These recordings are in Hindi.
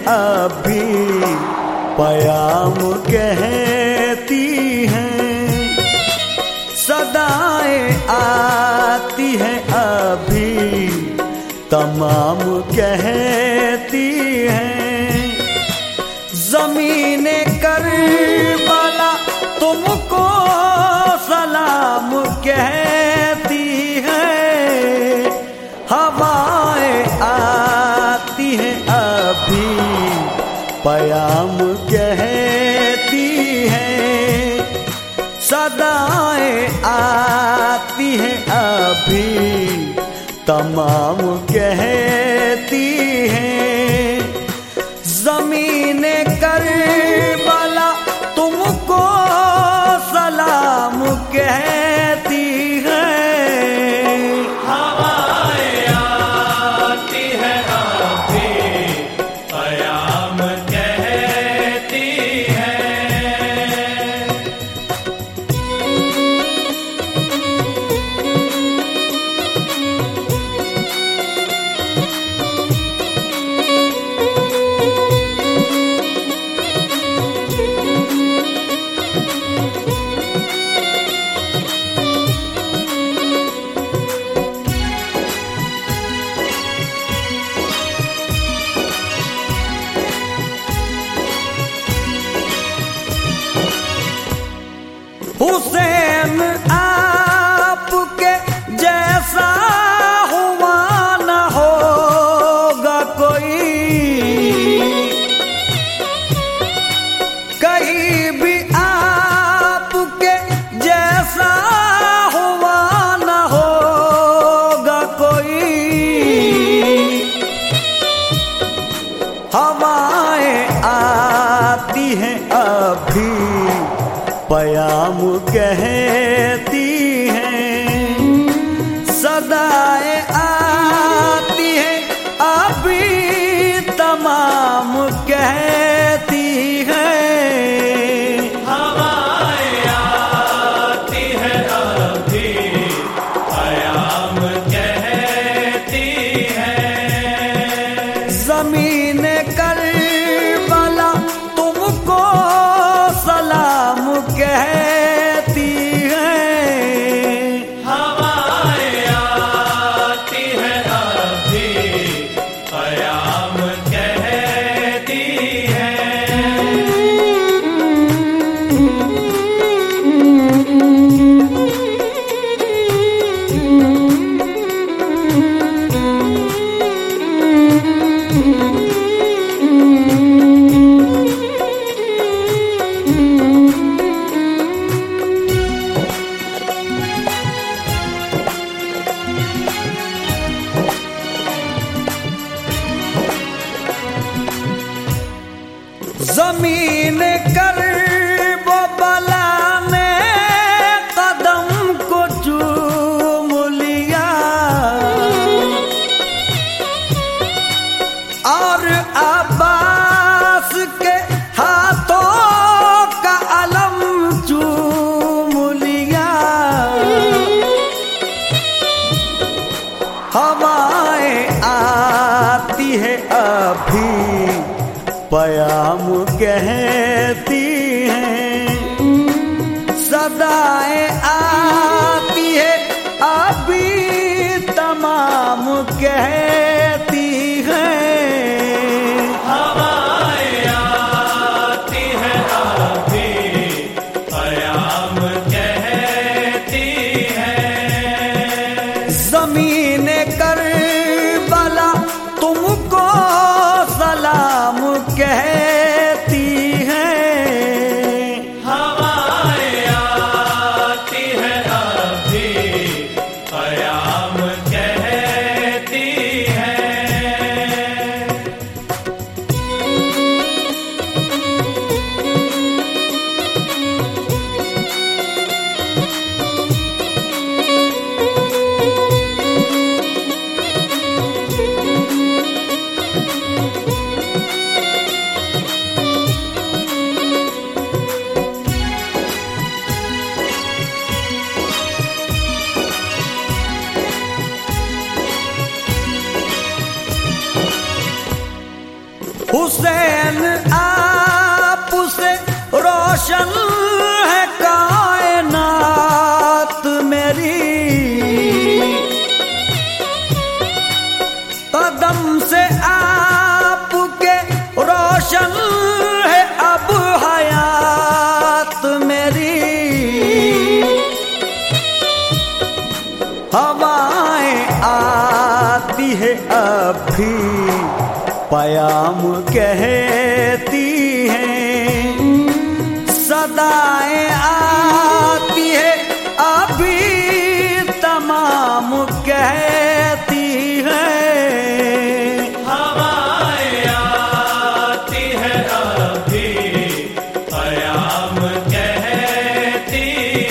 अभी पयाम कहती हैं, सदाएं आती हैं अभी तमाम कहती हैं। ज़मीने करबला तुमको सलाम कहती हैं, हवाएं आती हैं अभी पयाम कहती हैं, सदाएं आती हैं अभी तमाम कहती हैं। ज़मीने करबला तुमको सलाम कहती हैं, हवाएं आती हैं अभी पयाम कहती हैं। हुसैन आपके जैसा हुआ न होगा कोई, कहीं भी आपके जैसा हुआ न होगा कोई। हवाएं आती हैं अभी पयाम कहती हैं, सदाएं आती हैं अभी तमाम कहती हैं, हवाएं आती हैं अभी पयाम कहती हैं। ज़मीने करबला तुमको सलाम कहती हैं, हवाएं आती हैं अभी पयाम कहती हैं। ज़मीन करबला ने कदम को चूम लिया और अब्बास के हाथों का अलम चूम लिया। हवाएं आती है अभी पयाम कहती हैं, सदाएं आती है अभी तमाम कहती हैं, हवाएं आती हैं अभी पयाम कहती हैं। ज़मीने करबला तुमको सलाम कहती हैं, हुसैन आप से रोशन है कायनात मेरी, कदम से आपके रोशन है अब हयात मेरी। हवाएं आती है अभी पयाम कहती हैं, सदाएं आती है अभी तमाम कहती हैं। हवाएं आती है अभी पयाम कहती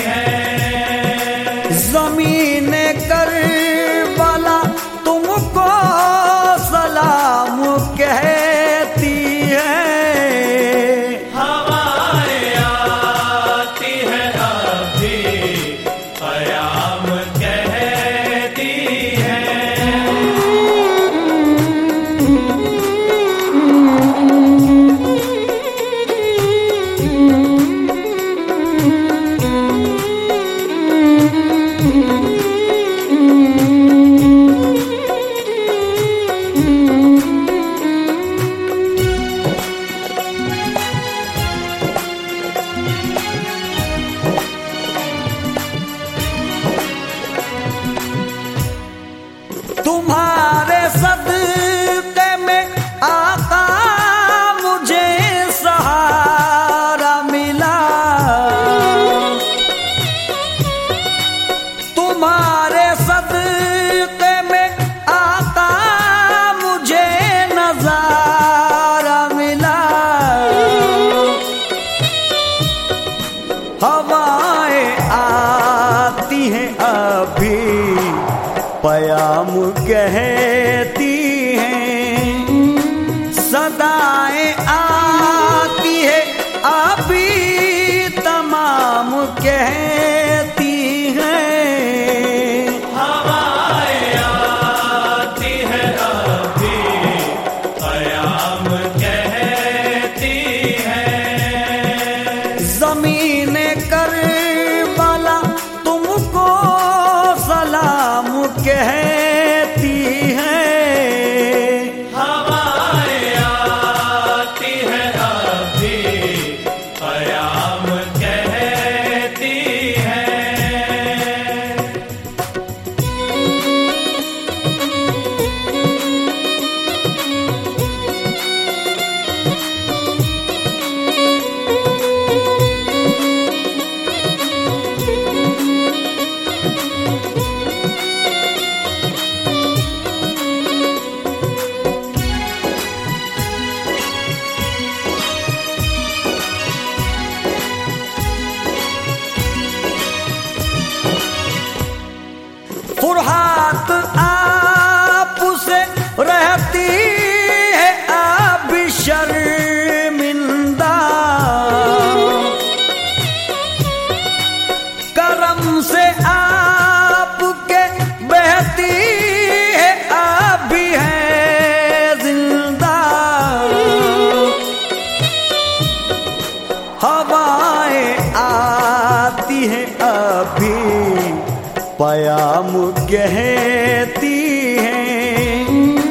हैं। ज़मीन करबला तुमको सलाम कहती है। हवाएं आती है अभी पयाम कहती हैं। तुम्हारे सदक़े में आका मुझे सहारा मिला, तुम्हारे सदक़े में आका मुझे नज़ारा मिला। हवाएं आती हैं अभी पयाम कहती हैं, सदाएं आती है अभी तमाम कहती हैं। हवाएं आती है अभी पयाम कहती हैं। ज़मीन करबला तुमको सलाम कहती हैं। हवाएं आती है अभी पयाम कहती हैं। फुरहात आप से रहती है अब शर्मिंदा, करम से आपके बहती है अभी है जिंदा। हवाएं आती हैं अभी पयाम कहती हैं,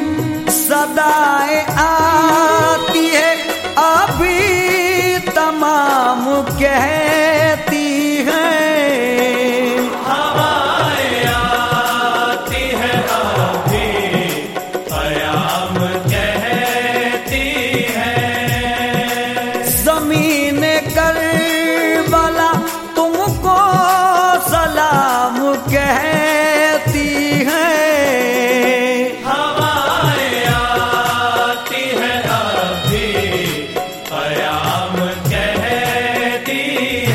सदाएं आती है अभी तमाम कहती हैं। हवाएं आती है अभी पयाम कहती हैं। ज़मीन करबला तुमको सलाम कहती हैं। हवाएं आती है अभी पयाम कहती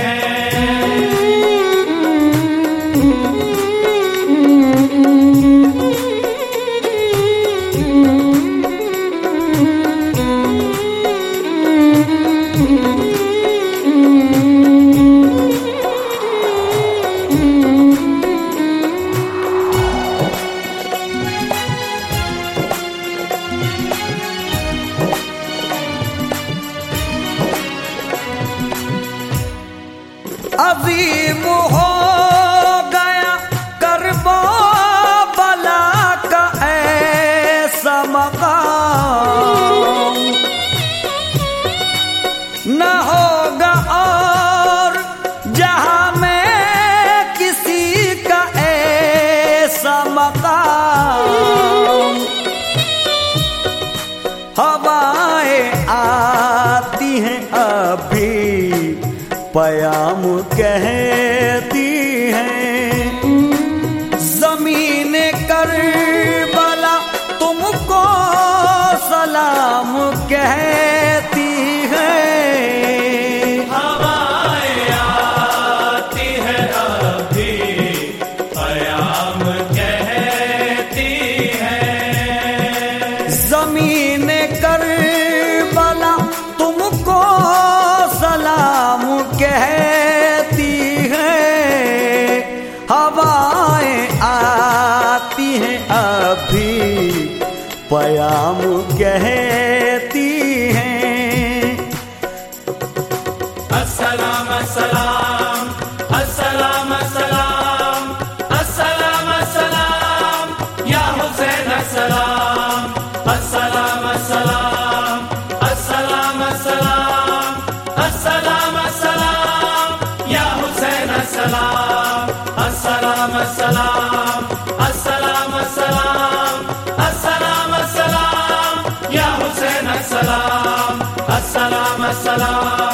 अजीम हो गया करबो बला का ऐसा मकाम, न होगा और जहां में किसी का ऐसा मकाम। हवाएं आती हैं अभी पयाम कहती हैं, ज़मीन करबला तुमको सलाम कहती है। हवाएं आती है अभी पयाम कहती है, ज़मीन करबला तुमको सलाम कहती है। हवाएं आती हैं अभी पयाम कहती हैं। अस्सलाम अस्सलाम अस्सलाम अस्सलाम अस्सलाम अस्सलाम या हुसैन अस्सलाम, अस्सलाम अस्सलाम अस्सलाम अस्सलाम अस्सलाम अस्सलाम या हुसैन अस्सलाम, अस्सलाम अस्सलाम अस्सलाम अस्सलाम अस्सलाम अस्सलाम या हुसैन अस्सलाम, अस्सलाम अस्सलाम